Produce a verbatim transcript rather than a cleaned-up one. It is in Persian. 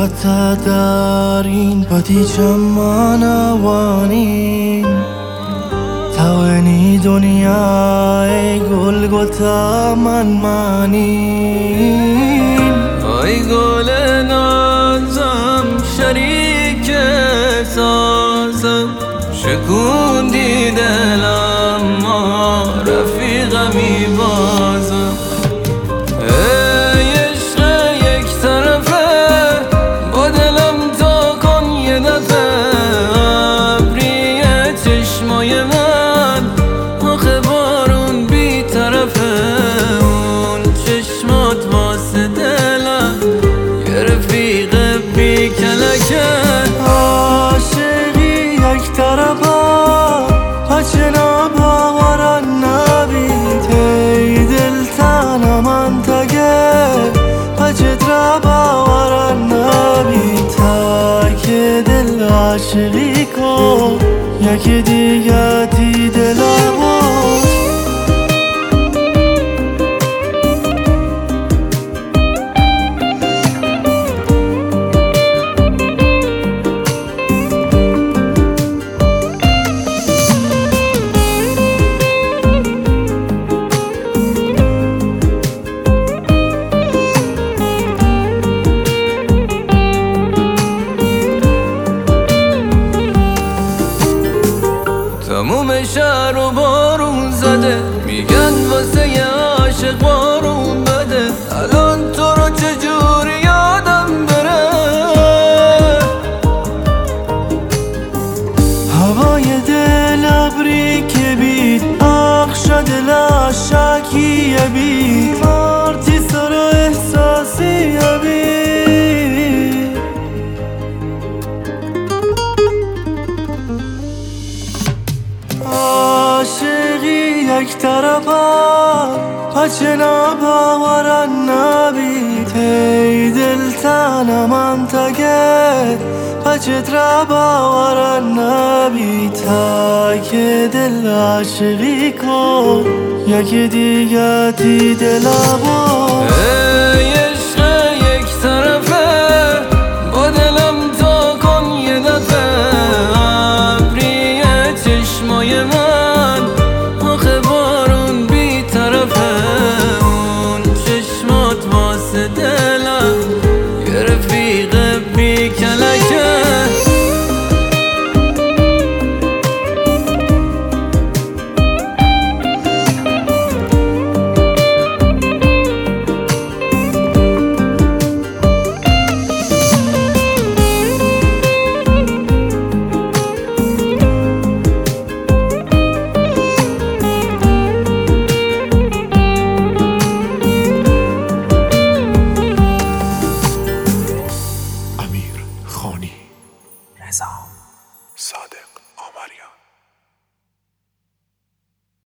تا دارین بدیچم مانوانین توانی دنیای گل گتا من مانین ای گل نازم شریک سازم شکوندی دلم ما رفیقمی بازم ای عشق یک طرفه با دلم تا کن یه دفعه ابری چشمای من آخه بارون بی طرفه اون چشمات واسه دلم یه رفیق بی کلکه عاشقی یک طرفه پچه نباورن نبید ای دل تنم تگه پچه درا باورن نبید تا که دل عاشقی کن یکی دیگه دی دل بود تموم شهر و بارون زده میگن واسه یه عاشق بارون بده الان تو رو چجوری یادم بره هوای دل ابری که بید اخش دل عشقی بید مارتی سر احساسی بید عاشقی یک طرفه پچه نباورن نبید ای دل تنم تگه پچه درا باورن نبید تا که دل عاشقی کن یکی دیگه دی دل بود ای عشق یک طرفه